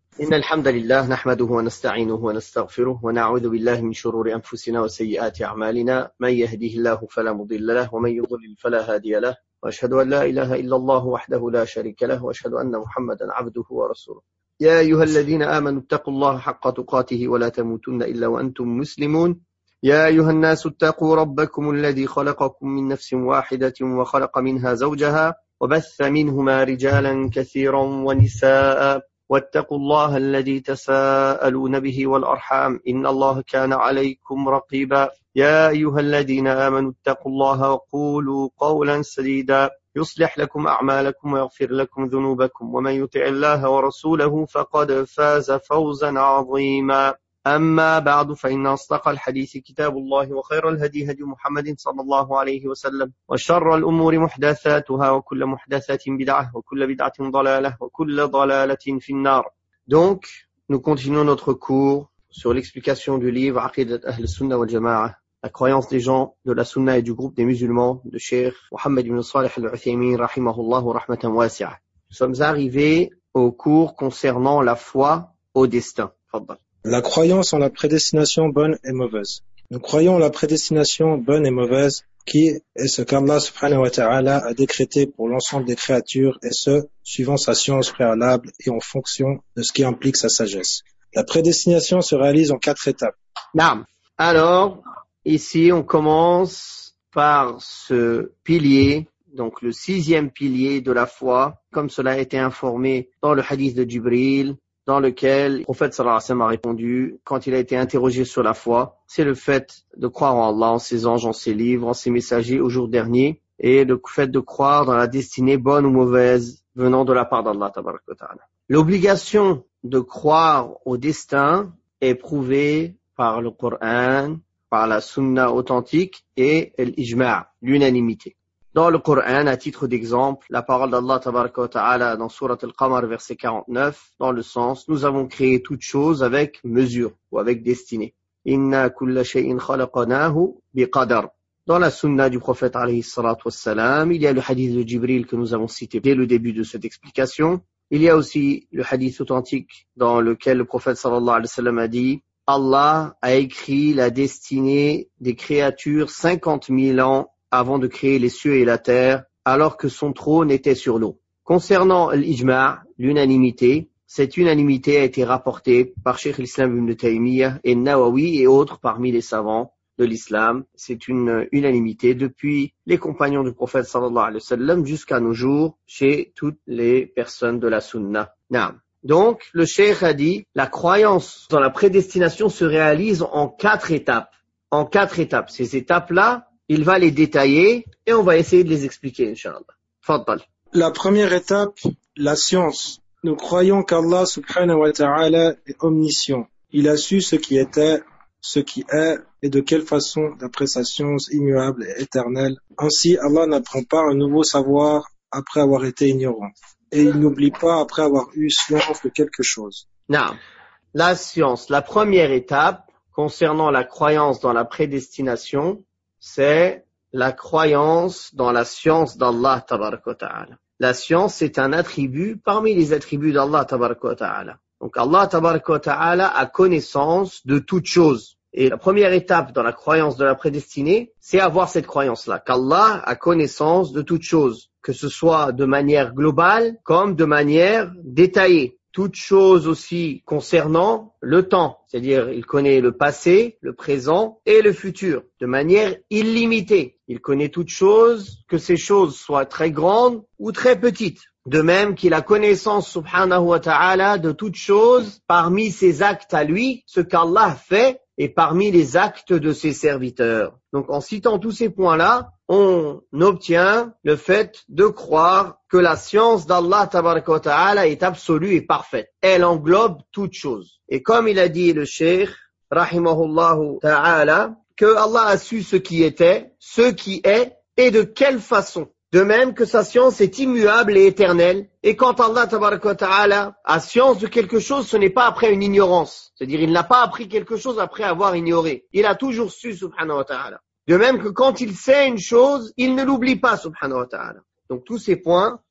إن الحمد لله نحمده ونستعينه ونستغفره ونعوذ بالله من شرور أنفسنا وسيئات أعمالنا من يهده الله فلا مضل له ومن يضلل فلا هادي له وأشهد أن لا إله إلا الله وحده لا شريك له وأشهد أن محمدا عبده ورسوله يا أيها الذين آمنوا اتقوا الله حق تقاته ولا تموتن إلا وأنتم مسلمون يا أيها الناس اتقوا ربكم الذي خلقكم من نفس واحدة وخلق منها زوجها وبث منهما رجالا كثيرا ونساء واتقوا الله الذي تساءلون به والأرحام إن الله كان عليكم رقيبا يا أيها الذين آمنوا اتقوا الله وقولوا قولا سديدا يصلح لكم أعمالكم ويغفر لكم ذنوبكم ومن يطع الله ورسوله فقد فاز فوزا عظيما أما بعد فإن أصدق الحديث كتاب الله وخير الهدي هدي محمد صلى الله عليه وسلم وشر الأمور محدثاتها وكل محدثة بدعة وكل بدعة ضلالة وكل ضلالة في النار. Donc, nous continuons notre cours sur l'explication du livre Aqidat Ahl Sunnah wal Jama'ah, la croyance des gens de la Sunna et du groupe des musulmans de Cheikh Mohammed ibn Salih al-Uthaymin rahimahullah wa rahmatan wasi'ah. Nous sommes arrivés au cours concernant la foi au destin. Faddal. La croyance en la prédestination bonne et mauvaise. Nous croyons en la prédestination bonne et mauvaise qui est ce qu'Allah subhanahu wa ta'ala a décrété pour l'ensemble des créatures et ce, suivant sa science préalable et en fonction de ce qui implique sa sagesse. La prédestination se réalise en 4 étapes. Naam. Alors, ici on commence par ce pilier, donc le 6e pilier de la foi, comme cela a été informé dans le hadith de Jibril, dans lequel le prophète sallallahu alayhi wa sallam a répondu quand il a été interrogé sur la foi, c'est le fait de croire en Allah, en ses anges, en ses livres, en ses messagers au jour dernier, et le fait de croire dans la destinée bonne ou mauvaise venant de la part d'Allah tabaraka wa ta'ala. L'obligation de croire au destin est prouvée par le Coran, par la sunna authentique et l'ijma', l'unanimité. Dans le Coran, à titre d'exemple, la parole d'Allah tabaraka wa ta'ala dans Surat Al-Qamar verset 49, dans le sens, nous avons créé toute chose avec mesure ou avec destinée. Inna kulla shay'in khalaqnahu biqadar. Dans la sunna du prophète alayhi salatu wassalam, il y a le hadith de Jibril que nous avons cité dès le début de cette explication. Il y a aussi le hadith authentique dans lequel le prophète sallallahu alayhi wa sallam a dit, Allah a écrit la destinée des créatures 50 000 ans avant de créer les cieux et la terre, alors que son trône était sur l'eau. Concernant l'ijma', l'unanimité, cette unanimité a été rapportée par Cheikh l'Islam ibn Taymiyyah et Nawawi et autres parmi les savants de l'islam. C'est une unanimité depuis les compagnons du prophète sallallahu alayhi wa sallam jusqu'à nos jours chez toutes les personnes de la sunna. Naam. Donc, le Cheikh a dit, la croyance dans la prédestination se réalise en 4 étapes. En 4 étapes. Ces étapes-là, il va les détailler et on va essayer de les expliquer, Inch'Allah. Faddal. La première étape, la science. Nous croyons qu'Allah subhanahu wa ta'ala est omniscient. Il a su ce qui était, ce qui est et de quelle façon d'après sa science immuable et éternelle. Ainsi, Allah n'apprend pas un nouveau savoir après avoir été ignorant. Et il n'oublie pas après avoir eu science de quelque chose. Non. La science, la première étape concernant la croyance dans la prédestination, c'est la croyance dans la science d'Allah tabaraka wa ta'ala. La science, c'est un attribut parmi les attributs d'Allah tabaraka wa ta'ala. Donc Allah tabaraka wa ta'ala a connaissance de toutes choses. Et la première étape dans la croyance de la prédestinée, c'est avoir cette croyance-là, qu'Allah a connaissance de toutes choses, que ce soit de manière globale comme de manière détaillée. Toutes choses aussi concernant le temps, c'est-à-dire il connaît le passé, le présent et le futur de manière illimitée. Il connaît toutes choses, que ces choses soient très grandes ou très petites. De même qu'il a connaissance, subhanahu wa ta'ala, de toutes choses parmi ses actes à lui, ce qu'Allah fait, et parmi les actes de ses serviteurs. Donc en citant tous ces points-là, on obtient le fait de croire que la science d'Allah tabaraka wa ta'ala est absolue et parfaite. Elle englobe toutes choses. Et comme il a dit le Cheikh, rahimahullahu ta'ala, que Allah a su ce qui était, ce qui est, et de quelle façon. De même que sa science est immuable et éternelle. Et quand Allah tabaraka wa ta'ala a science de quelque chose, ce n'est pas après une ignorance. C'est-à-dire, il n'a pas appris quelque chose après avoir ignoré. Il a toujours su, subhanahu wa ta'ala. De même que quand il sait une chose, il ne l'oublie pas, subhanahu wa ta'ala. Donc tous ces points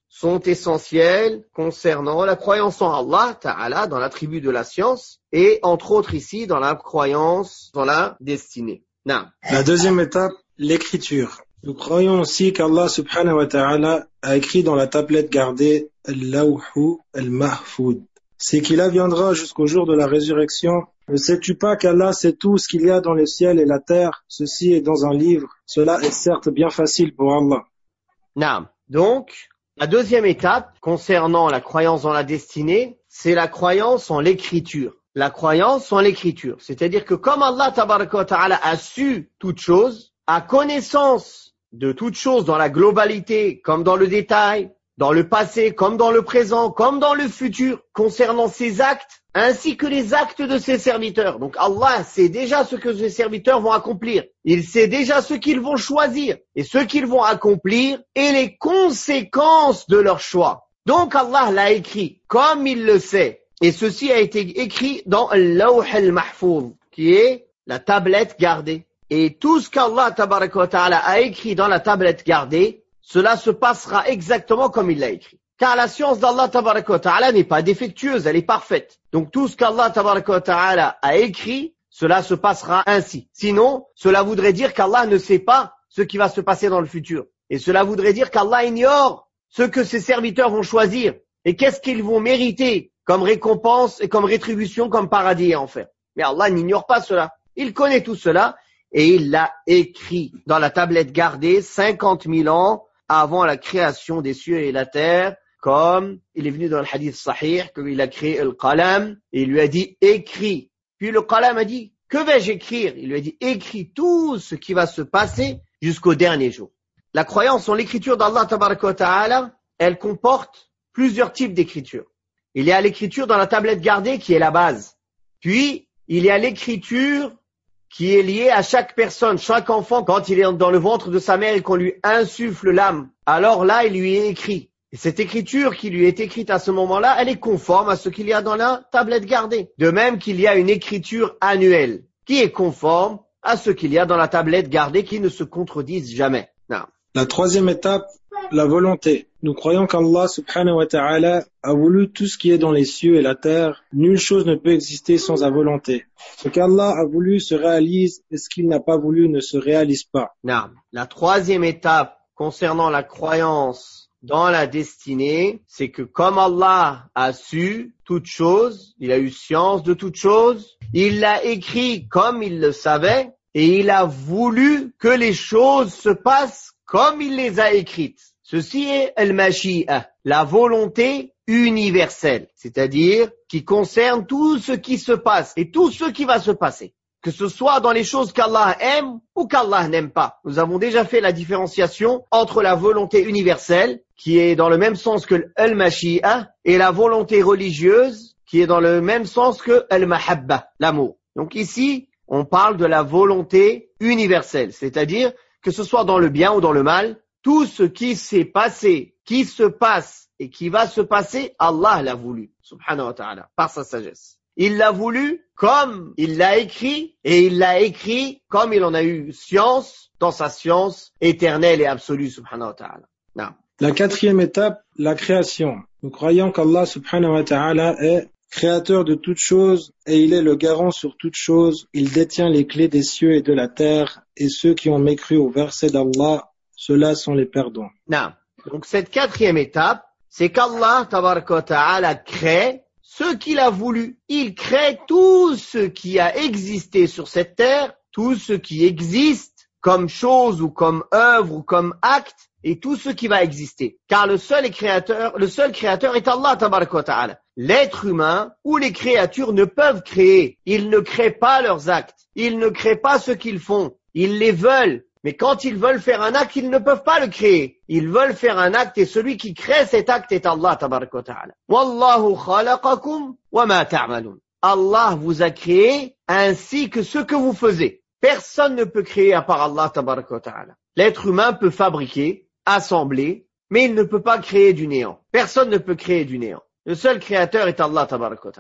sont essentielles concernant la croyance en Allah Ta'ala dans l'attribut de la science et entre autres ici dans la croyance dans la destinée. Naam. La deuxième étape, l'écriture. Nous croyons aussi qu'Allah subhanahu wa ta'ala a écrit dans la tablette gardée Al-Lawhu Al-Mahfoud. C'est qu'il adviendra jusqu'au jour de la résurrection. Ne sais-tu pas qu'Allah sait tout ce qu'il y a dans le ciel et la terre? Ceci est dans un livre. Cela est certes bien facile pour Allah. Naam. Donc, la deuxième étape concernant la croyance dans la destinée, c'est la croyance en l'écriture. La croyance en l'écriture. C'est-à-dire que comme Allah tabaraka wa ta'ala a su toute chose, a connaissance de toute chose dans la globalité, comme dans le détail, dans le passé, comme dans le présent, comme dans le futur, concernant ses actes, ainsi que les actes de ses serviteurs. Donc Allah sait déjà ce que ses serviteurs vont accomplir. Il sait déjà ce qu'ils vont choisir et ce qu'ils vont accomplir et les conséquences de leur choix. Donc Allah l'a écrit comme il le sait. Et ceci a été écrit dans Al-Lawh al-Mahfouz, qui est la tablette gardée. Et tout ce qu'Allah tabaraka wa ta'ala a écrit dans la tablette gardée, cela se passera exactement comme il l'a écrit. Car la science d'Allah tabaraka wa ta'ala n'est pas défectueuse, elle est parfaite. Donc tout ce qu'Allah tabaraka wa ta'ala a écrit, cela se passera ainsi. Sinon, cela voudrait dire qu'Allah ne sait pas ce qui va se passer dans le futur. Et cela voudrait dire qu'Allah ignore ce que ses serviteurs vont choisir et qu'est-ce qu'ils vont mériter comme récompense et comme rétribution, comme paradis et enfer. Mais Allah n'ignore pas cela. Il connaît tout cela et il l'a écrit dans la tablette gardée 50 000 ans avant la création des cieux et la terre, comme il est venu dans le hadith sahih, qu'il a créé le qalam, et il lui a dit écris. Puis le qalam a dit que vais-je écrire? Il lui a dit écris tout ce qui va se passer jusqu'au dernier jour. La croyance en l'écriture d'Allah tabaraka wa ta'ala, elle comporte plusieurs types d'écriture. Il y a l'écriture dans la tablette gardée qui est la base. Puis, il y a l'écriture qui est liée à chaque personne, chaque enfant, quand il est dans le ventre de sa mère et qu'on lui insuffle l'âme. Alors là, il lui est écrit. Et cette écriture qui lui est écrite à ce moment-là, elle est conforme à ce qu'il y a dans la tablette gardée. De même qu'il y a une écriture annuelle qui est conforme à ce qu'il y a dans la tablette gardée qui ne se contredisent jamais. Non. La troisième étape, la volonté. Nous croyons qu'Allah subhanahu wa ta'ala a voulu tout ce qui est dans les cieux et la terre. Nulle chose ne peut exister sans sa volonté. Ce qu'Allah a voulu se réalise et ce qu'il n'a pas voulu ne se réalise pas. Non. La troisième étape concernant la croyance dans la destinée, c'est que comme Allah a su toute chose, il a eu science de toute chose, il l'a écrit comme il le savait et il a voulu que les choses se passent comme il les a écrites. Ceci est al-mashi'a, la volonté universelle, c'est-à-dire qui concerne tout ce qui se passe et tout ce qui va se passer, que ce soit dans les choses qu'Allah aime ou qu'Allah n'aime pas. Nous avons déjà fait la différenciation entre la volonté universelle, qui est dans le même sens que al-mashi'a, et la volonté religieuse, qui est dans le même sens que al-mahabba, l'amour. Donc ici, on parle de la volonté universelle, c'est-à-dire que ce soit dans le bien ou dans le mal, tout ce qui s'est passé, qui se passe et qui va se passer, Allah l'a voulu, subhanahu wa ta'ala, par sa sagesse. Il l'a voulu comme il l'a écrit et il l'a écrit comme il en a eu science dans sa science éternelle et absolue, subhanahu wa ta'ala. Non. La quatrième étape, la création. Nous croyons qu'Allah subhanahu wa ta'ala est créateur de toutes choses et il est le garant sur toutes choses. Il détient les clés des cieux et de la terre et ceux qui ont mécru au verset d'Allah, ceux-là sont les perdants. Non. Donc cette quatrième étape, c'est qu'Allah tabaraka wa ta'ala crée ce qu'il a voulu. Il crée tout ce qui a existé sur cette terre, tout ce qui existe comme chose ou comme œuvre ou comme acte et tout ce qui va exister. Car le seul créateur est Allah tabaraka wa ta'ala. L'être humain ou les créatures ne peuvent créer. Ils ne créent pas leurs actes. Ils ne créent pas ce qu'ils font. Ils les veulent. Mais quand ils veulent faire un acte, ils ne peuvent pas le créer. Ils veulent faire un acte et celui qui crée cet acte est Allah tabaraka wa ta'ala. Wallahu khalaqakum wa ma ta'malun. Allah vous a créé ainsi que ce que vous faisiez. Personne ne peut créer à part Allah tabaraka wa ta'ala. L'être humain peut fabriquer, assembler, mais il ne peut pas créer du néant. Personne ne peut créer du néant. Le seul créateur est Allah tabaraka wa ta'ala.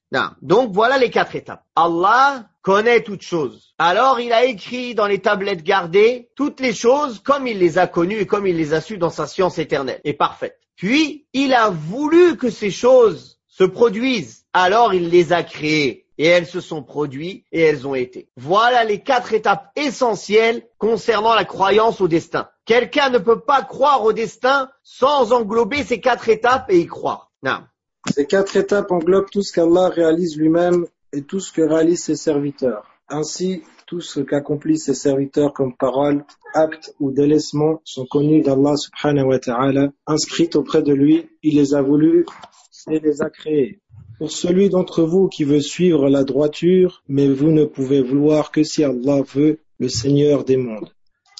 Non. Donc voilà les 4 étapes. Allah connaît toutes choses. Alors il a écrit dans les tablettes gardées toutes les choses comme il les a connues et comme il les a sues dans sa science éternelle et parfaite. Puis il a voulu que ces choses se produisent. Alors il les a créées. Et elles se sont produites et elles ont été. Voilà les 4 étapes essentielles concernant la croyance au destin. Quelqu'un ne peut pas croire au destin sans englober ces 4 étapes et y croire. Non. Ces 4 étapes englobent tout ce qu'Allah réalise lui-même et tout ce que réalisent ses serviteurs. Ainsi, tout ce qu'accomplissent ses serviteurs comme paroles, actes ou délaissements sont connus d'Allah subhanahu wa ta'ala, inscrits auprès de lui, il les a voulus et les a créés. Pour celui d'entre vous qui veut suivre la droiture, mais vous ne pouvez vouloir que si Allah veut, le Seigneur des mondes.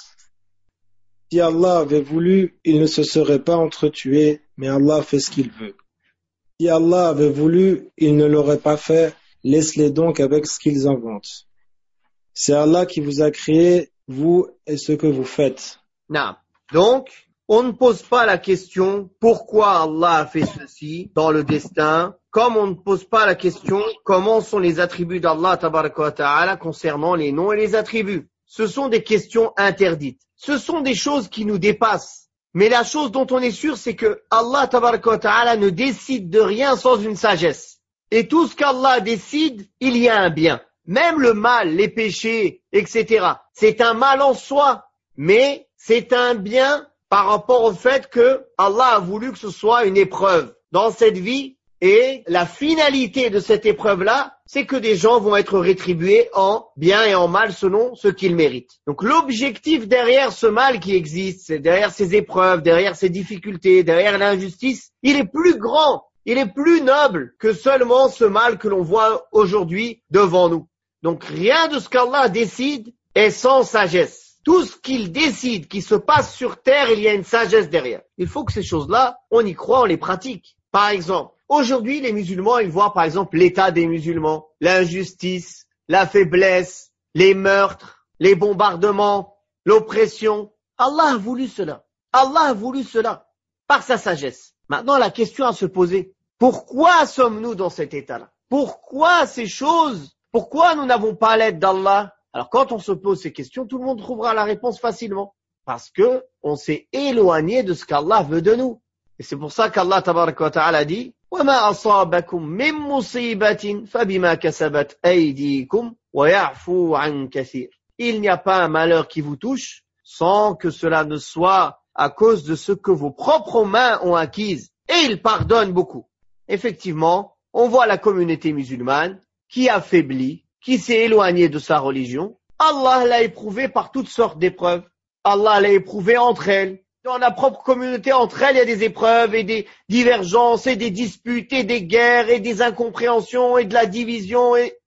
Si Allah avait voulu, il ne se serait pas entretué, mais Allah fait ce qu'il veut. Si Allah avait voulu, il ne l'aurait pas fait, laisse-les donc avec ce qu'ils inventent. C'est Allah qui vous a créé, vous et ce que vous faites. Non. Donc, on ne pose pas la question pourquoi Allah a fait ceci dans le destin, comme on ne pose pas la question comment sont les attributs d'Allah tabaraka wa ta'ala concernant les noms et les attributs. Ce sont des questions interdites. Ce sont des choses qui nous dépassent. Mais la chose dont on est sûr, c'est que Allah tabaraka wa ta'ala ne décide de rien sans une sagesse. Et tout ce qu'Allah décide, il y a un bien. Même le mal, les péchés, etc. C'est un mal en soi, mais c'est un bien par rapport au fait que Allah a voulu que ce soit une épreuve dans cette vie. Et la finalité de cette épreuve-là, c'est que des gens vont être rétribués en bien et en mal selon ce qu'ils méritent. Donc l'objectif derrière ce mal qui existe, derrière ces épreuves, derrière ces difficultés, derrière l'injustice, il est plus grand, il est plus noble que seulement ce mal que l'on voit aujourd'hui devant nous. Donc rien de ce qu'Allah décide est sans sagesse. Tout ce qu'il décide qui se passe sur terre, il y a une sagesse derrière. Il faut que ces choses-là, on y croit, on les pratique. Par exemple, aujourd'hui, les musulmans, ils voient par exemple l'état des musulmans, l'injustice, la faiblesse, les meurtres, les bombardements, l'oppression. Allah a voulu cela. Allah a voulu cela par sa sagesse. Maintenant, la question à se poser, pourquoi sommes-nous dans cet état-là? Pourquoi ces choses? Pourquoi nous n'avons pas l'aide d'Allah? Alors quand on se pose ces questions, tout le monde trouvera la réponse facilement. Parce que on s'est éloigné de ce qu'Allah veut de nous. Et c'est pour ça qu'Allah tabaraka wa ta'ala dit وَمَا أَصَابَكُم مِّن مُّصِيبَةٍ فَبِمَا كَسَبَتْ أَيْدِيكُمْ وَيَعْفُو عَن كَثِيرٍ. Il n'y a pas un malheur qui vous touche sans que cela ne soit à cause de ce que vos propres mains ont acquis. Et il pardonne beaucoup. Effectivement, on voit la communauté musulmane qui affaiblit, qui s'est éloignée de sa religion. Allah l'a éprouvé par toutes sortes d'épreuves. Allah l'a éprouvé entre elles. Dans la propre communauté, entre elles, il y a des épreuves et des divergences et des disputes et des guerres et des incompréhensions et de la division. Et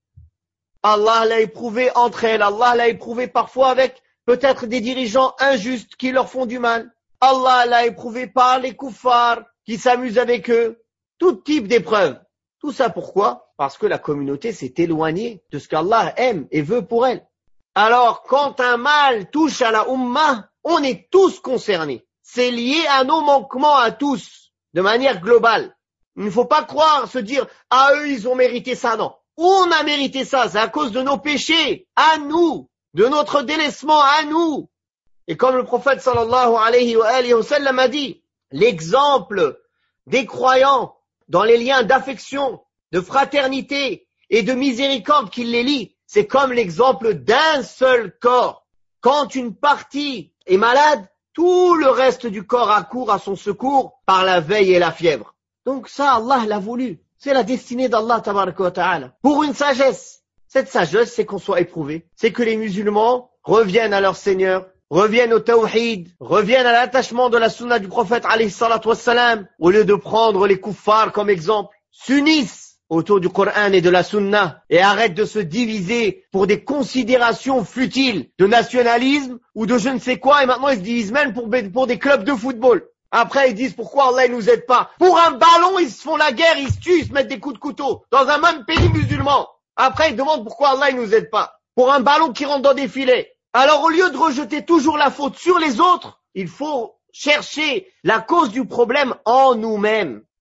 Allah l'a éprouvé entre elles. Allah l'a éprouvé parfois avec peut-être des dirigeants injustes qui leur font du mal. Allah l'a éprouvé par les kuffars qui s'amusent avec eux. Tout type d'épreuves. Tout ça pourquoi? Parce que la communauté s'est éloignée de ce qu'Allah aime et veut pour elle. Alors, quand un mal touche à la Ummah, on est tous concernés. C'est lié à nos manquements à tous, de manière globale. Il ne faut pas croire, se dire, ah eux ils ont mérité ça, non. On a mérité ça, c'est à cause de nos péchés, à nous, de notre délaissement à nous. Et comme le prophète sallallahu alayhi wa sallam a dit, l'exemple des croyants dans les liens d'affection, de fraternité et de miséricorde qui les lient, c'est comme l'exemple d'un seul corps. Quand une partie est malade, tout le reste du corps accourt à son secours par la veille et la fièvre. Donc ça, Allah l'a voulu. C'est la destinée d'Allah tabaraka wa ta'ala. Pour une sagesse. Cette sagesse, c'est qu'on soit éprouvé. C'est que les musulmans reviennent à leur Seigneur, reviennent au tawhid, reviennent à l'attachement de la sunna du prophète alayhi salatu wassalam, au lieu de prendre les kuffars comme exemple, s'unissent autour du Coran et de la Sunna et arrête de se diviser pour des considérations futiles de nationalisme ou de je ne sais quoi et maintenant ils se divisent même pour des clubs de football. Après ils disent pourquoi Allah ne nous aide pas. Pour un ballon ils se font la guerre, ils se tuent, ils se mettent des coups de couteau dans un même pays musulman. Après ils demandent pourquoi Allah ne nous aide pas. Pour un ballon qui rentre dans des filets. Alors au lieu de rejeter toujours la faute sur les autres, il faut chercher la cause du problème en nous-mêmes.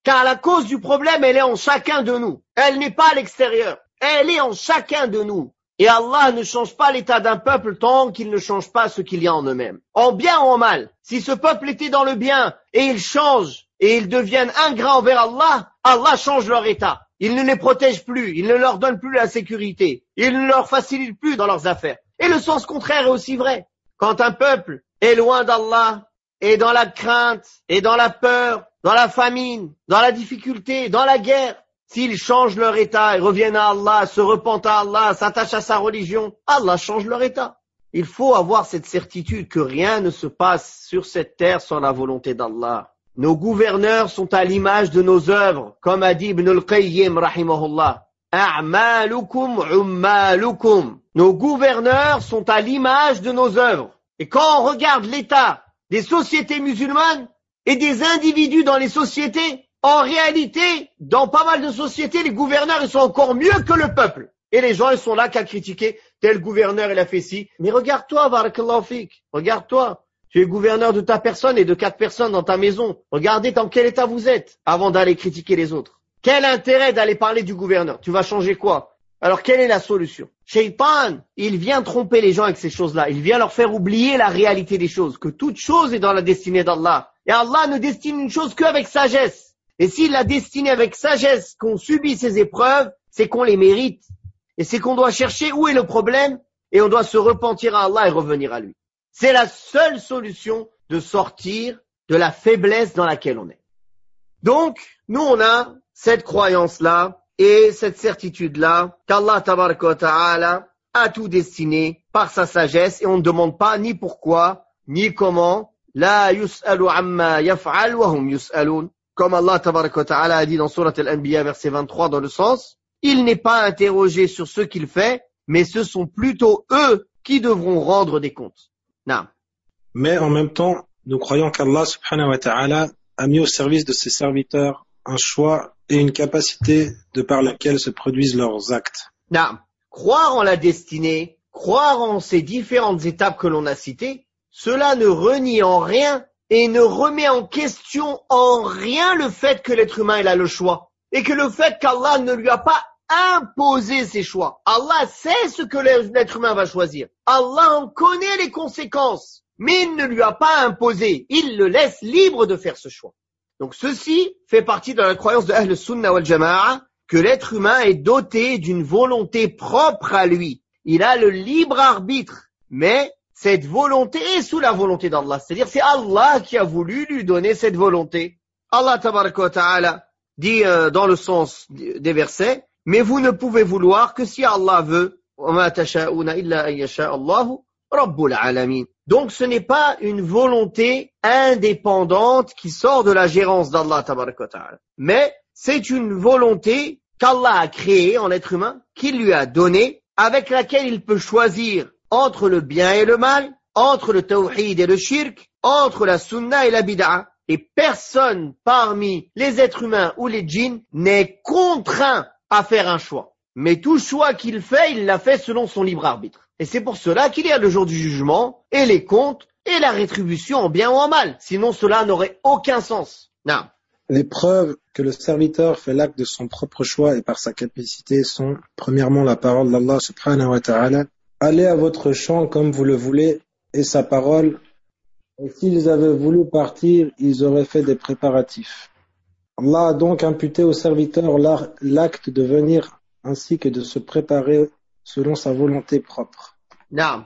Car la cause du problème, elle est en chacun de nous. Elle n'est pas à l'extérieur. Elle est en chacun de nous. Et Allah ne change pas l'état d'un peuple tant qu'il ne change pas ce qu'il y a en eux-mêmes. En bien ou en mal. Si ce peuple était dans le bien et ils changent et ils deviennent ingrats envers Allah, Allah change leur état. Il ne les protège plus, il ne leur donne plus la sécurité, il ne leur facilite plus dans leurs affaires. Et le sens contraire est aussi vrai. Quand un peuple est loin d'Allah, est dans la crainte, est dans la peur, dans la famine, dans la difficulté, dans la guerre, s'ils changent leur état et reviennent à Allah, se repentent à Allah, s'attachent à sa religion, Allah change leur état. Il faut avoir cette certitude que rien ne se passe sur cette terre sans la volonté d'Allah. Nos gouverneurs sont à l'image de nos œuvres, comme a dit Ibn al-Qayyim, rahimahullah. A'malukum ummalukum. Nos gouverneurs sont à l'image de nos œuvres. Et quand on regarde l'état des sociétés musulmanes et des individus dans les sociétés, en réalité, dans pas mal de sociétés, les gouverneurs, ils sont encore mieux que le peuple. Et les gens, ils sont là qu'à critiquer tel gouverneur, il a fait ci. Mais regarde-toi, barakallahu fik. Regarde-toi. Tu es gouverneur de ta personne et de 4 personnes dans ta maison. Regardez dans quel état vous êtes avant d'aller critiquer les autres. Quel intérêt d'aller parler du gouverneur? Tu vas changer quoi? Alors, quelle est la solution? Shaitan, il vient tromper les gens avec ces choses-là. Il vient leur faire oublier la réalité des choses, que toute chose est dans la destinée d'Allah. Et Allah ne destine une chose qu'avec sagesse. Et s'il l'a destiné avec sagesse, qu'on subit ces épreuves, c'est qu'on les mérite. Et c'est qu'on doit chercher où est le problème et on doit se repentir à Allah et revenir à lui. C'est la seule solution de sortir de la faiblesse dans laquelle on est. Donc, nous on a cette croyance-là et cette certitude-là qu'Allah tabaraka wa ta'ala a tout destiné par sa sagesse et on ne demande pas ni pourquoi, ni comment. La yus'alu amma yaf'al wa hum yus'alun. Comme Allah tabaraka wa ta'ala a dit dans Surat Al-Anbiya verset 23 dans le sens, il n'est pas interrogé sur ce qu'il fait, mais ce sont plutôt eux qui devront rendre des comptes. Non. Mais en même temps, nous croyons qu'Allah subhanahu wa ta'ala a mis au service de ses serviteurs un choix et une capacité de par laquelle se produisent leurs actes. Non. Croire en la destinée, croire en ces différentes étapes que l'on a citées, cela ne renie en rien et ne remet en question en rien le fait que l'être humain il a le choix et que le fait qu'Allah ne lui a pas imposé ses choix. Allah sait ce que l'être humain va choisir. Allah en connaît les conséquences, mais il ne lui a pas imposé. Il le laisse libre de faire ce choix. Donc ceci fait partie de la croyance de Ahl Sunnah wal Jama'a que l'être humain est doté d'une volonté propre à lui. Il a le libre arbitre, mais cette volonté est sous la volonté d'Allah. C'est-à-dire c'est Allah qui a voulu lui donner cette volonté. Allah tabaraka wa ta'ala dit dans le sens des versets, mais vous ne pouvez vouloir que si Allah veut. وَمَا تَشَاءُونَ إِلَّا أَن يَشَاءَ اللَّهُ رَبُّ الْعَالَمِينَ. Donc ce n'est pas une volonté indépendante qui sort de la gérance d'Allah tabaraka wa ta'ala. Mais c'est une volonté qu'Allah a créée en l'être humain, qu'il lui a donnée, avec laquelle il peut choisir entre le bien et le mal, entre le tawhid et le shirk, entre la sunna et la bid'a. Et personne parmi les êtres humains ou les djinns n'est contraint à faire un choix. Mais tout choix qu'il fait, il l'a fait selon son libre arbitre. Et c'est pour cela qu'il y a le jour du jugement et les comptes et la rétribution en bien ou en mal. Sinon cela n'aurait aucun sens. Non. Les preuves que le serviteur fait l'acte de son propre choix et par sa capacité sont, premièrement, la parole d'Allah subhanahu wa ta'ala. Allez à votre champ comme vous le voulez, et sa parole. Et s'ils avaient voulu partir, ils auraient fait des préparatifs. Allah a donc imputé au serviteur l'acte de venir ainsi que de se préparer selon sa volonté propre. Non.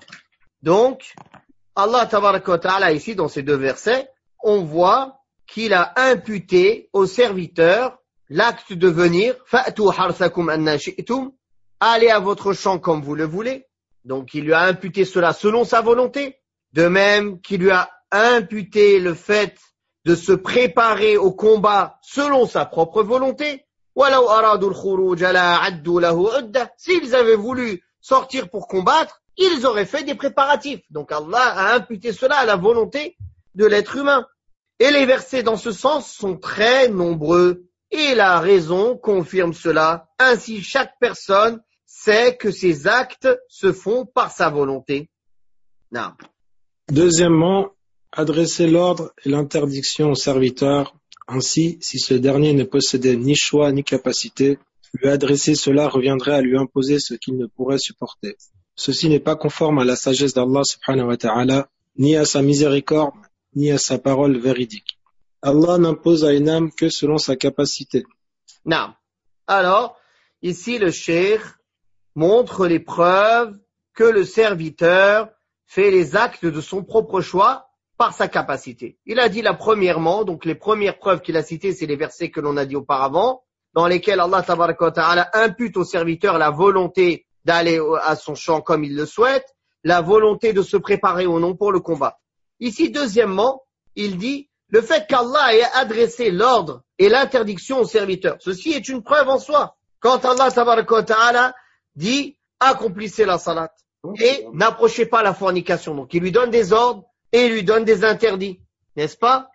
Donc, Allah tabaraka wa ta'ala ici dans ces 2 versets, on voit qu'il a imputé au serviteur l'acte de venir, fa'tu harthakum anna shi'tum, allez à votre champ comme vous le voulez. Donc il lui a imputé cela selon sa volonté, de même qu'il lui a imputé le fait de se préparer au combat selon sa propre volonté. وَلَوْ أَرَادُوا الْخُرُوجَ لَا عَدُّوا لَهُ عُدَّةً. S'ils avaient voulu sortir pour combattre, ils auraient fait des préparatifs. Donc Allah a imputé cela à la volonté de l'être humain. Et les versets dans ce sens sont très nombreux. Et la raison confirme cela. Ainsi, chaque personne sait que ses actes se font par sa volonté. Non. Deuxièmement, adresser l'ordre et l'interdiction au serviteur Ainsi, si ce dernier ne possédait ni choix ni capacité, lui adresser cela reviendrait à lui imposer ce qu'il ne pourrait supporter. Ceci n'est pas conforme à la sagesse d'Allah subhanahu wa ta'ala, ni à sa miséricorde, ni à sa parole véridique. Allah n'impose à une âme que selon sa capacité. Non. Alors, ici le cheikh montre les preuves que le serviteur fait les actes de son propre choix par sa capacité. Il a dit là premièrement, donc les premières preuves qu'il a citées, c'est les versets que l'on a dit auparavant, dans lesquels Allah tabaraka wa ta'ala impute au serviteur la volonté d'aller à son champ comme il le souhaite, la volonté de se préparer ou non pour le combat. Ici, deuxièmement, il dit le fait qu'Allah ait adressé l'ordre et l'interdiction au serviteur. Ceci est une preuve en soi. Quand Allah tabaraka wa ta'ala dit accomplissez la salat et n'approchez pas la fornication. Donc il lui donne des ordres et il lui donne des interdits, n'est-ce pas?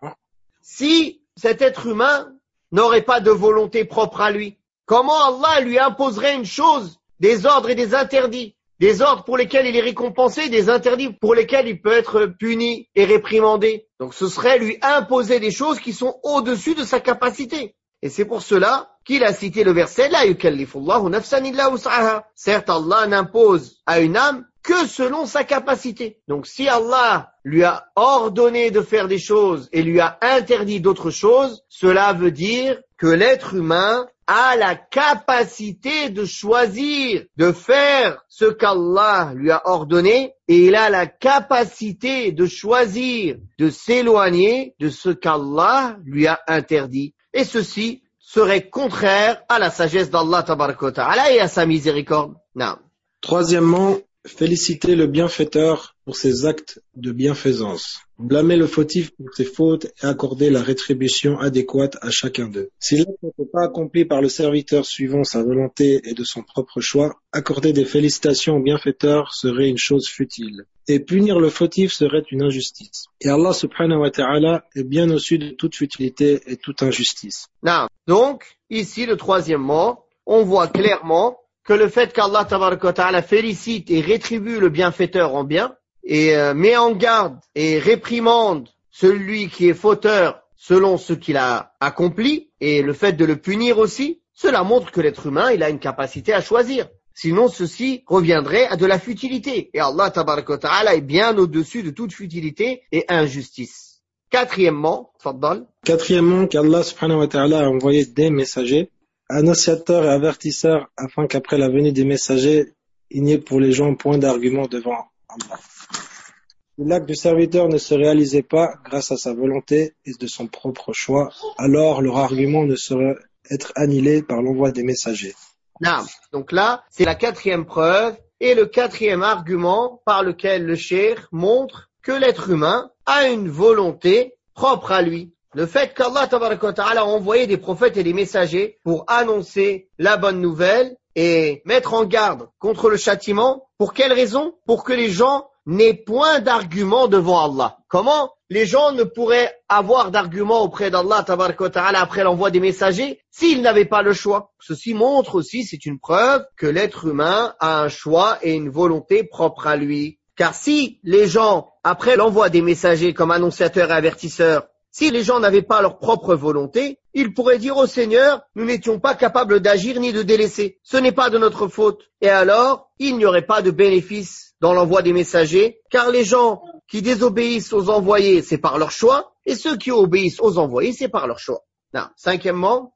Si cet être humain n'aurait pas de volonté propre à lui, comment Allah lui imposerait une chose, des ordres et des interdits? Des ordres pour lesquels il est récompensé, des interdits pour lesquels il peut être puni et réprimandé. Donc ce serait lui imposer des choses qui sont au-dessus de sa capacité. Et c'est pour cela qu'il a cité le verset « La yukallifullahu nafsan illa wus'aha ». Certes, Allah n'impose à une âme que selon sa capacité. Donc si Allah lui a ordonné de faire des choses et lui a interdit d'autres choses, cela veut dire que l'être humain a la capacité de choisir, de faire ce qu'Allah lui a ordonné, et il a la capacité de choisir, de s'éloigner de ce qu'Allah lui a interdit. Et ceci serait contraire à la sagesse d'Allah tabaraka wa ta'ala et à sa miséricorde. Non. Troisièmement, féliciter le bienfaiteur pour ses actes de bienfaisance. Blâmer le fautif pour ses fautes et accorder la rétribution adéquate à chacun d'eux. Si l'acte n'est pas accompli par le serviteur suivant sa volonté et de son propre choix, accorder des félicitations au bienfaiteur serait une chose futile. Et punir le fautif serait une injustice. Et Allah subhanahu wa ta'ala est bien au-dessus de toute futilité et toute injustice. Non. Donc, ici, le troisièmement, on voit clairement que le fait qu'Allah tabaraka wa ta'ala félicite et rétribue le bienfaiteur en bien et met en garde et réprimande celui qui est fauteur selon ce qu'il a accompli et le fait de le punir aussi, cela montre que l'être humain, il a une capacité à choisir. Sinon, ceci reviendrait à de la futilité. Et Allah tabaraka wa ta'ala est bien au-dessus de toute futilité et injustice. Quatrièmement, tfaddal. Quatrièmement, qu'Allah subhanahu wa ta'ala a envoyé des messagers, annonciateurs et avertisseurs, afin qu'après la venue des messagers, il n'y ait pour les gens point d'argument devant Allah. Si l'acte du serviteur ne se réalisait pas grâce à sa volonté et de son propre choix, alors leur argument ne saurait être annihilé par l'envoi des messagers. Non. Donc là, c'est la quatrième preuve et le quatrième argument par lequel le cheikh montre que l'être humain a une volonté propre à lui. Le fait qu'Allah tabaraka wa ta'ala a envoyé des prophètes et des messagers pour annoncer la bonne nouvelle et mettre en garde contre le châtiment, pour quelle raison? Pour que les gens n'aient point d'argument devant Allah. Comment les gens ne pourraient avoir d'argument auprès d'Allah tabaraka wa ta'ala après l'envoi des messagers s'ils n'avaient pas le choix? Ceci montre aussi, c'est une preuve que l'être humain a un choix et une volonté propre à lui. Car si les gens, après l'envoi des messagers comme annonciateurs et avertisseurs, si les gens n'avaient pas leur propre volonté, ils pourraient dire au Seigneur, nous n'étions pas capables d'agir ni de délaisser. Ce n'est pas de notre faute. Et alors, il n'y aurait pas de bénéfice dans l'envoi des messagers, car les gens qui désobéissent aux envoyés, c'est par leur choix, et ceux qui obéissent aux envoyés, c'est par leur choix. Non. Cinquièmement,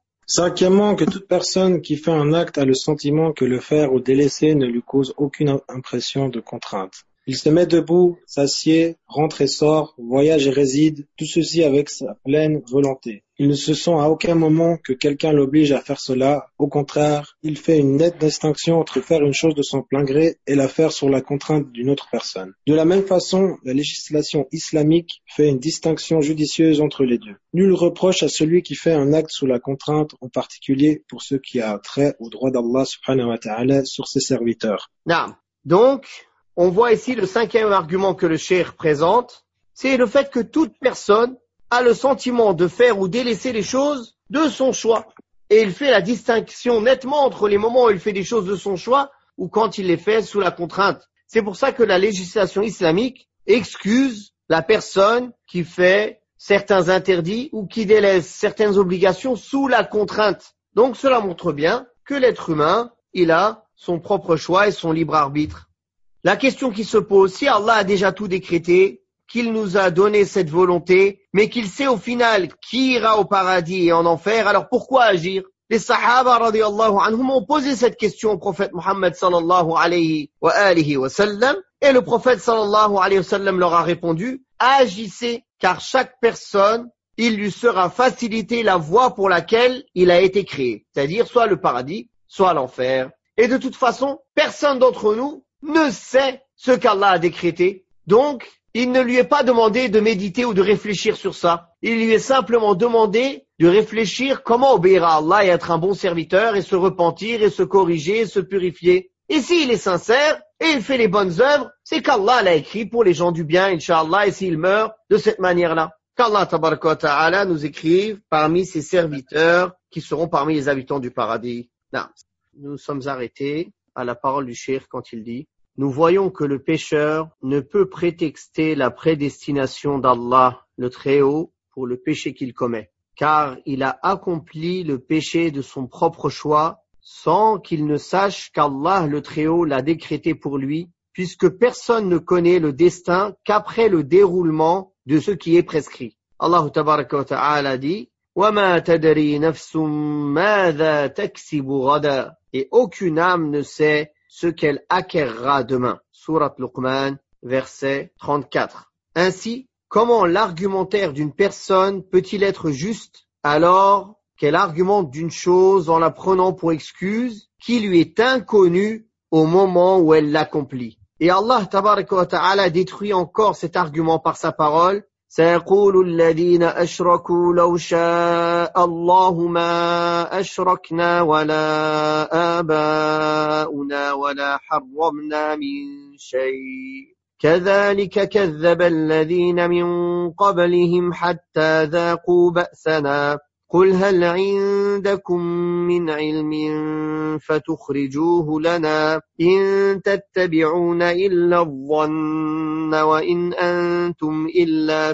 que toute personne qui fait un acte a le sentiment que le faire ou délaisser ne lui cause aucune impression de contrainte. Il se met debout, s'assied, rentre et sort, voyage et réside, tout ceci avec sa pleine volonté. Il ne se sent à aucun moment que quelqu'un l'oblige à faire cela. Au contraire, il fait une nette distinction entre faire une chose de son plein gré et la faire sur la contrainte d'une autre personne. De la même façon, la législation islamique fait une distinction judicieuse entre les deux. Nul reproche à celui qui fait un acte sous la contrainte, en particulier pour ce qui a trait au droit d'Allah subhanahu wa ta'ala sur ses serviteurs. non. Donc, on voit ici le cinquième argument que le cheikh présente, c'est le fait que toute personne a le sentiment de faire ou délaisser les choses de son choix. Et il fait la distinction nettement entre les moments où il fait des choses de son choix ou quand il les fait sous la contrainte. C'est pour ça que la législation islamique excuse la personne qui fait certains interdits ou qui délaisse certaines obligations sous la contrainte. Donc cela montre bien que l'être humain, il a son propre choix et son libre arbitre. La question qui se pose, si Allah a déjà tout décrété, qu'il nous a donné cette volonté, mais qu'il sait au final qui ira au paradis et en enfer, alors pourquoi agir? Les Sahaba radiyallahu anhum ont posé cette question au prophète Muhammad sallallahu alayhi wa sallam, et le prophète sallallahu alayhi wa sallam leur a répondu, agissez, car chaque personne, il lui sera facilité la voie pour laquelle il a été créé, c'est-à-dire soit le paradis, soit l'enfer. Et de toute façon, personne d'entre nous ne sait ce qu'Allah a décrété. Donc, il ne lui est pas demandé de méditer ou de réfléchir sur ça. Il lui est simplement demandé de réfléchir comment obéir à Allah et être un bon serviteur et se repentir et se corriger et se purifier. Et s'il est sincère et il fait les bonnes œuvres, c'est qu'Allah l'a écrit pour les gens du bien, Inch'Allah, et s'il meurt de cette manière-là. Qu'Allah tabaraka wa ta'ala nous écrive parmi ses serviteurs qui seront parmi les habitants du paradis. Non. Nous sommes arrêtés à la parole du cheikh quand il dit: nous voyons que le pécheur ne peut prétexter la prédestination d'Allah, le Très-Haut, pour le péché qu'il commet, car il a accompli le péché de son propre choix sans qu'il ne sache qu'Allah, le Très-Haut, l'a décrété pour lui, puisque personne ne connaît le destin qu'après le déroulement de ce qui est prescrit. Allah tabaraka wa ta'ala dit: وَمَا تَدْرِي نَفْسٌ مَاذَا تَكْسِبُ غَدًا. Et aucune âme ne sait ce qu'elle acquérera demain. Sourate Luqman, verset 34. Ainsi, comment l'argumentaire d'une personne peut-il être juste alors qu'elle argumente d'une chose en la prenant pour excuse qui lui est inconnue au moment où elle l'accomplit? Et Allah tabaraka wa ta'ala détruit encore cet argument par sa parole: سيقول الذين أشركوا لو شاء الله ما أشركنا ولا آباؤنا ولا حرمنا من شيء كذلك كذب الذين من قبلهم حتى ذاقوا بأسنا قل هل عندكم من علم فتخرجوه لنا إن تتبعون إلا الظن وإن أنتم إلا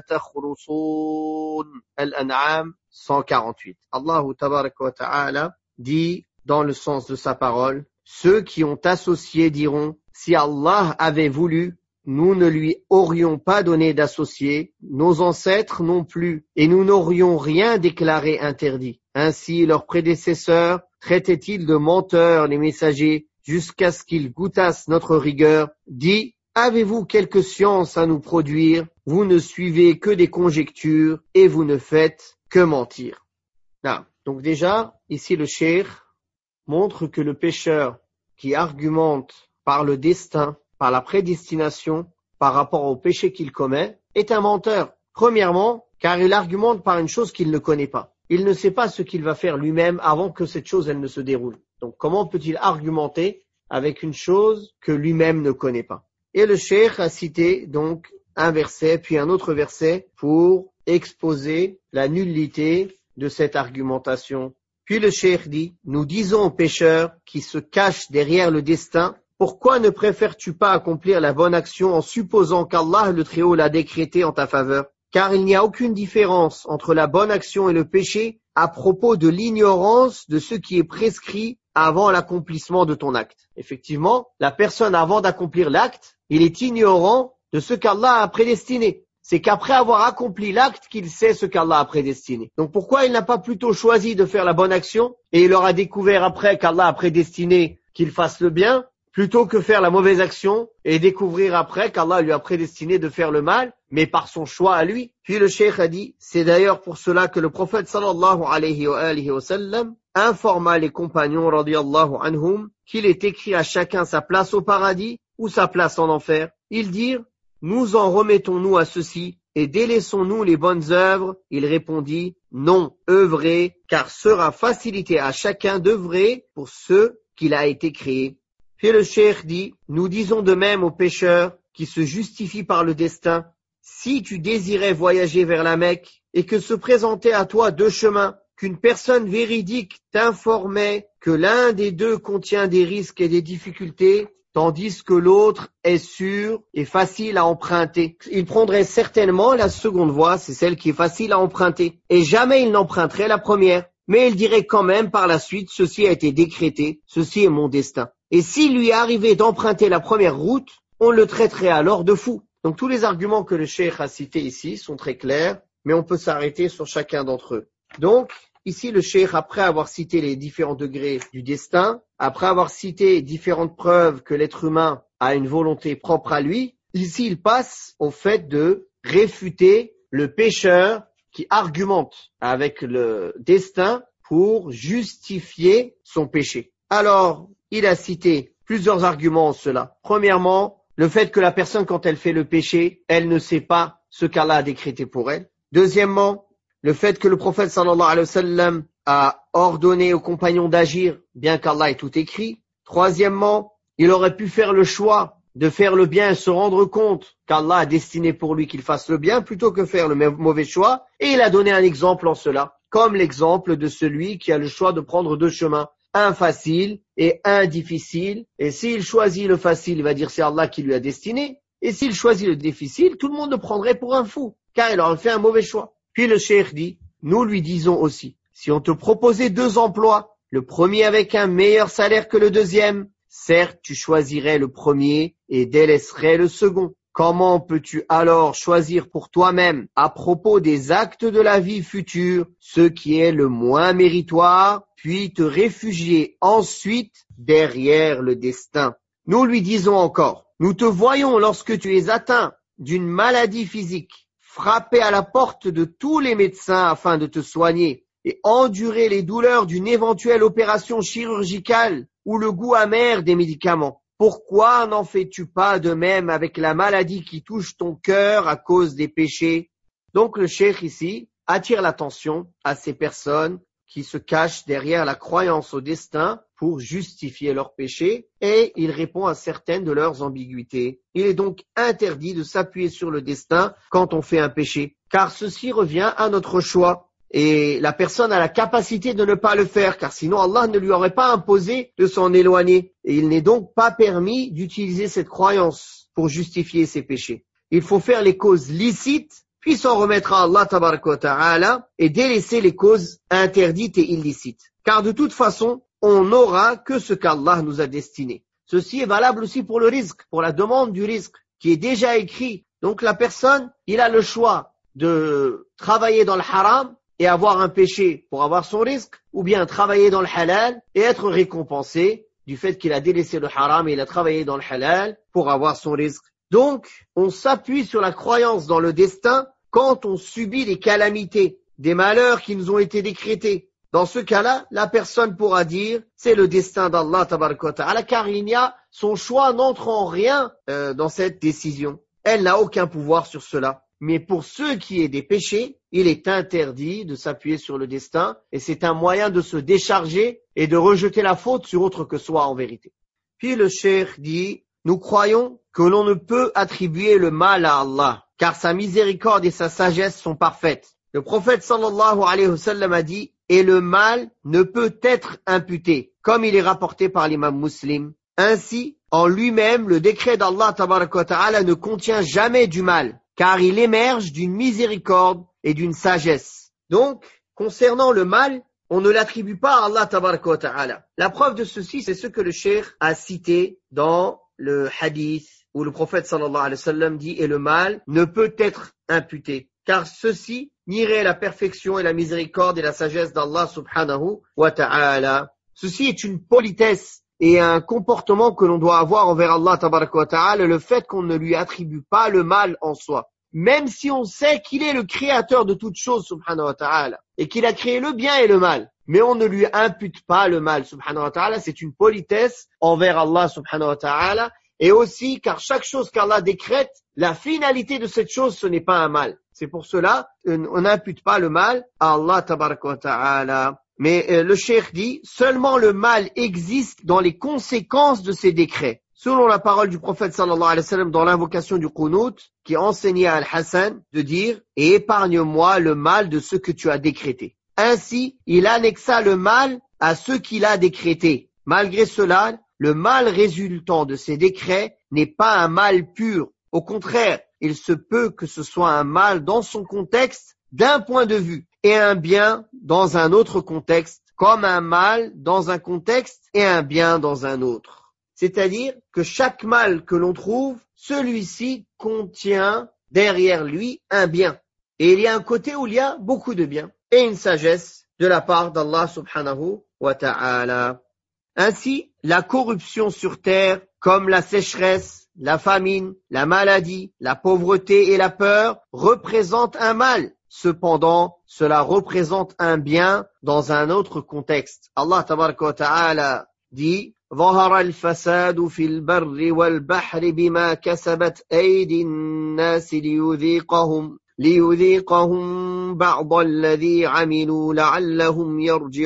تخرصون. Al-An'am 148. Allah tabaraka wa ta'ala dit dans le sens de sa parole: ceux qui ont associé diront: si Allah avait voulu, nous ne lui aurions pas donné d'associé, nos ancêtres non plus, et nous n'aurions rien déclaré interdit. Ainsi, leurs prédécesseurs traitaient-ils de menteurs les messagers jusqu'à ce qu'ils goûtassent notre rigueur. Dis: avez-vous quelque science à nous produire? Vous ne suivez que des conjectures et vous ne faites que mentir. Là. Donc déjà, ici le cheikh montre que le pécheur qui argumente par le destin, par la prédestination, par rapport au péché qu'il commet, est un menteur. Premièrement, car il argumente par une chose qu'il ne connaît pas. Il ne sait pas ce qu'il va faire lui-même avant que cette chose elle ne se déroule. Donc comment peut-il argumenter avec une chose que lui-même ne connaît pas? Et le cheikh a cité donc un verset puis un autre verset pour exposer la nullité de cette argumentation. Puis le cheikh dit: nous disons aux pécheurs qui se cachent derrière le destin: pourquoi ne préfères-tu pas accomplir la bonne action en supposant qu'Allah le Très-Haut l'a décrété en ta faveur? Car il n'y a aucune différence entre la bonne action et le péché à propos de l'ignorance de ce qui est prescrit avant l'accomplissement de ton acte. Effectivement, la personne avant d'accomplir l'acte, il est ignorant de ce qu'Allah a prédestiné. C'est qu'après avoir accompli l'acte qu'il sait ce qu'Allah a prédestiné. Donc pourquoi il n'a pas plutôt choisi de faire la bonne action et il aura découvert après qu'Allah a prédestiné qu'il fasse le bien, plutôt que faire la mauvaise action et découvrir après qu'Allah lui a prédestiné de faire le mal, mais par son choix à lui? Puis le cheikh a dit: c'est d'ailleurs pour cela que le prophète sallallahu alayhi wa sallam informa les compagnons radiyallahu anhum qu'il est écrit à chacun sa place au paradis ou sa place en enfer. Ils dirent: nous en remettons-nous à ceci et délaissons-nous les bonnes œuvres? Il répondit: non, œuvrez, car sera facilité à chacun d'œuvrer pour ce qu'il a été créé. Puis le cheikh dit: nous disons de même aux pécheurs qui se justifient par le destin: si tu désirais voyager vers la Mecque et que se présentaient à toi deux chemins, qu'une personne véridique t'informait que l'un des deux contient des risques et des difficultés, tandis que l'autre est sûr et facile à emprunter. Il prendrait certainement la seconde voie, c'est celle qui est facile à emprunter, et jamais il n'emprunterait la première. Mais il dirait quand même par la suite, ceci a été décrété, ceci est mon destin. Et s'il lui est arrivé d'emprunter la première route, on le traiterait alors de fou. Donc tous les arguments que le cheikh a cités ici sont très clairs, mais on peut s'arrêter sur chacun d'entre eux. Donc, ici le cheikh, après avoir cité les différents degrés du destin, après avoir cité différentes preuves que l'être humain a une volonté propre à lui, ici il passe au fait de réfuter le pécheur qui argumente avec le destin pour justifier son péché. Alors, il a cité plusieurs arguments en cela. Premièrement, le fait que la personne, quand elle fait le péché, elle ne sait pas ce qu'Allah a décrété pour elle. Deuxièmement, le fait que le prophète sallallahu alayhi wa sallam a ordonné aux compagnons d'agir, bien qu'Allah ait tout écrit. Troisièmement, il aurait pu faire le choix de faire le bien et se rendre compte qu'Allah a destiné pour lui qu'il fasse le bien plutôt que faire le mauvais choix. Et il a donné un exemple en cela, comme l'exemple de celui qui a le choix de prendre deux chemins, un facile et un difficile. Et s'il choisit le facile, il va dire c'est Allah qui lui a destiné. Et s'il choisit le difficile, tout le monde le prendrait pour un fou, car il aurait fait un mauvais choix. Puis le cheikh dit, nous lui disons aussi, si on te proposait deux emplois, le premier avec un meilleur salaire que le deuxième, certes, tu choisirais le premier et délaisserais le second. Comment peux-tu alors choisir pour toi-même, à propos des actes de la vie future, ce qui est le moins méritoire, puis te réfugier ensuite derrière le destin? Nous lui disons encore, nous te voyons lorsque tu es atteint d'une maladie physique, frapper à la porte de tous les médecins afin de te soigner et endurer les douleurs d'une éventuelle opération chirurgicale ou le goût amer des médicaments. Pourquoi n'en fais-tu pas de même avec la maladie qui touche ton cœur à cause des péchés? Donc le cheikh ici attire l'attention à ces personnes qui se cachent derrière la croyance au destin pour justifier leurs péchés, et il répond à certaines de leurs ambiguïtés. Il est donc interdit de s'appuyer sur le destin quand on fait un péché, car ceci revient à notre choix. Et la personne a la capacité de ne pas le faire, car sinon Allah ne lui aurait pas imposé de s'en éloigner. Et il n'est donc pas permis d'utiliser cette croyance pour justifier ses péchés. Il faut faire les causes licites, puis s'en remettre à Allah tabaraka wa ta'ala et délaisser les causes interdites et illicites. Car de toute façon, on n'aura que ce qu'Allah nous a destiné. Ceci est valable aussi pour le rizq, pour la demande du rizq, qui est déjà écrit. Donc la personne, il a le choix de travailler dans le haram et avoir un péché pour avoir son rizq, ou bien travailler dans le halal et être récompensé du fait qu'il a délaissé le haram et il a travaillé dans le halal pour avoir son rizq. Donc, on s'appuie sur la croyance dans le destin quand on subit des calamités, des malheurs qui nous ont été décrétés. Dans ce cas-là, la personne pourra dire, c'est le destin d'Allah tabaraka wa ta'ala, car son choix n'entre en rien dans cette décision. Elle n'a aucun pouvoir sur cela. Mais pour ceux qui aient des péchés, il est interdit de s'appuyer sur le destin, et c'est un moyen de se décharger et de rejeter la faute sur autre que soi en vérité. Puis le cheikh dit, nous croyons que l'on ne peut attribuer le mal à Allah, car sa miséricorde et sa sagesse sont parfaites. Le prophète sallallahu alayhi wa sallam a dit, et le mal ne peut être imputé, comme il est rapporté par l'imam Muslim. Ainsi, en lui-même, le décret d'Allah tabaraka wa ta'ala ne contient jamais du mal, car il émerge d'une miséricorde et d'une sagesse. Donc, concernant le mal, on ne l'attribue pas à Allah tabaraka wa ta'ala. La preuve de ceci, c'est ce que le cheikh a cité dans le hadith où le prophète sallallahu alayhi wa sallam dit « Et le mal ne peut être imputé, car ceci nierait la perfection et la miséricorde et la sagesse d'Allah subhanahu wa ta'ala. » Ceci est une politesse et un comportement que l'on doit avoir envers Allah tabaraka wa ta'ala, le fait qu'on ne lui attribue pas le mal en soi. Même si on sait qu'il est le créateur de toutes choses, subhanahu wa ta'ala, et qu'il a créé le bien et le mal. Mais on ne lui impute pas le mal, subhanahu wa ta'ala. C'est une politesse envers Allah, subhanahu wa ta'ala. Et aussi, car chaque chose qu'Allah décrète, la finalité de cette chose, ce n'est pas un mal. C'est pour cela, on n'impute pas le mal à Allah, tabaraka wa ta'ala. Mais le cheikh dit, seulement le mal existe dans les conséquences de ces décrets. Selon la parole du prophète sallallahu alayhi wa sallam dans l'invocation du Qunut, qui enseignait à Al-Hassan de dire « Et épargne-moi le mal de ce que tu as décrété ». Ainsi, il annexa le mal à ce qu'il a décrété. Malgré cela, le mal résultant de ces décrets n'est pas un mal pur. Au contraire, il se peut que ce soit un mal dans son contexte d'un point de vue et un bien dans un autre contexte, comme un mal dans un contexte et un bien dans un autre. C'est-à-dire que chaque mal que l'on trouve, celui-ci contient derrière lui un bien. Et il y a un côté où il y a beaucoup de bien et une sagesse de la part d'Allah subhanahu wa ta'ala. Ainsi, la corruption sur terre, comme la sécheresse, la famine, la maladie, la pauvreté et la peur, représente un mal. Cependant, cela représente un bien dans un autre contexte. Allah tabaraka wa ta'ala dit ظهر الفساد في البر والبحر بما كسبت أيدي الناس ليذيقهم بعض الذي عملوا لعلهم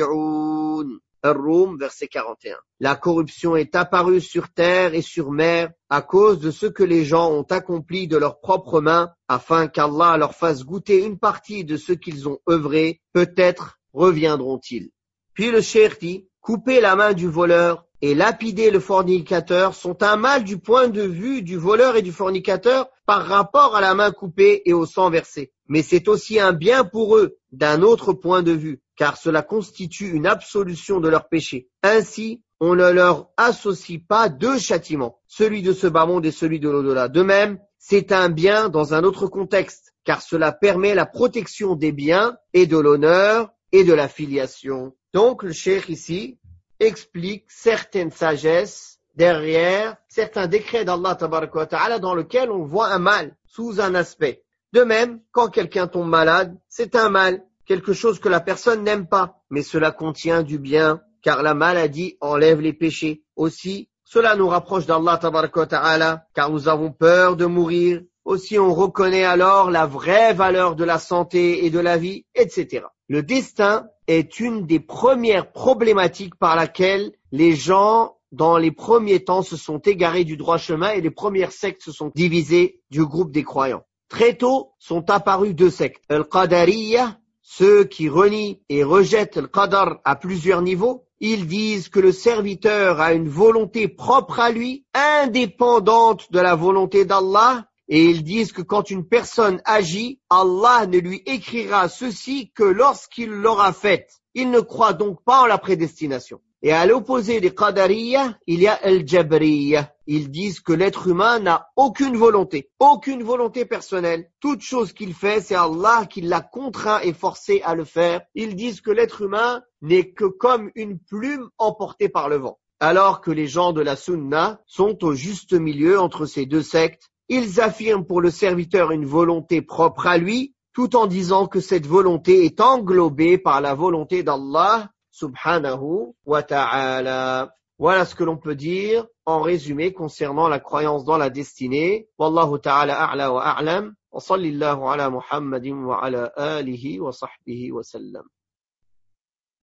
يرجعون. Ar-Rum, verset 41. La corruption est apparue sur terre et sur mer à cause de ce que les gens ont accompli de leurs propres mains, afin qu'Allah leur fasse goûter une partie de ce qu'ils ont œuvré, peut-être reviendront-ils. Puis le cheikh dit, couper la main du voleur et lapider le fornicateur sont un mal du point de vue du voleur et du fornicateur par rapport à la main coupée et au sang versé. Mais c'est aussi un bien pour eux d'un autre point de vue, car cela constitue une absolution de leurs péchés. Ainsi, on ne leur associe pas deux châtiments, celui de ce bas monde et celui de l'au-delà. De même, c'est un bien dans un autre contexte, car cela permet la protection des biens et de l'honneur et de la filiation. Donc, le cheikh ici explique certaines sagesses derrière certains décrets d'Allah tabaraka wa ta'ala dans lesquels on voit un mal sous un aspect. De même, quand quelqu'un tombe malade, c'est un mal, quelque chose que la personne n'aime pas, mais cela contient du bien, car la maladie enlève les péchés. Aussi, cela nous rapproche d'Allah tabaraka wa ta'ala, car nous avons peur de mourir. Aussi, on reconnaît alors la vraie valeur de la santé et de la vie, etc. Le destin est une des premières problématiques par laquelle les gens, dans les premiers temps, se sont égarés du droit chemin et les premières sectes se sont divisées du groupe des croyants. Très tôt sont apparus deux sectes. Al-Qadariyya, ceux qui renient et rejettent le qadar à plusieurs niveaux. Ils disent que le serviteur a une volonté propre à lui, indépendante de la volonté d'Allah. Et ils disent que quand une personne agit, Allah ne lui écrira ceci que lorsqu'il l'aura faite. Ils ne croient donc pas en la prédestination. Et à l'opposé des Qadariyya, il y a Al-Jabriyya. Ils disent que l'être humain n'a aucune volonté personnelle. Toute chose qu'il fait, c'est Allah qui l'a contraint et forcé à le faire. Ils disent que l'être humain n'est que comme une plume emportée par le vent. Alors que les gens de la Sunna sont au juste milieu entre ces deux sectes. Ils affirment pour le serviteur une volonté propre à lui, tout en disant que cette volonté est englobée par la volonté d'Allah subhanahu wa ta'ala. Voilà ce que l'on peut dire en résumé concernant la croyance dans la destinée. Wallahu ta'ala a'la wa a'lam. Wa sallallahu ala Muhammadin wa ala alihi wa sahbihi wa sallam.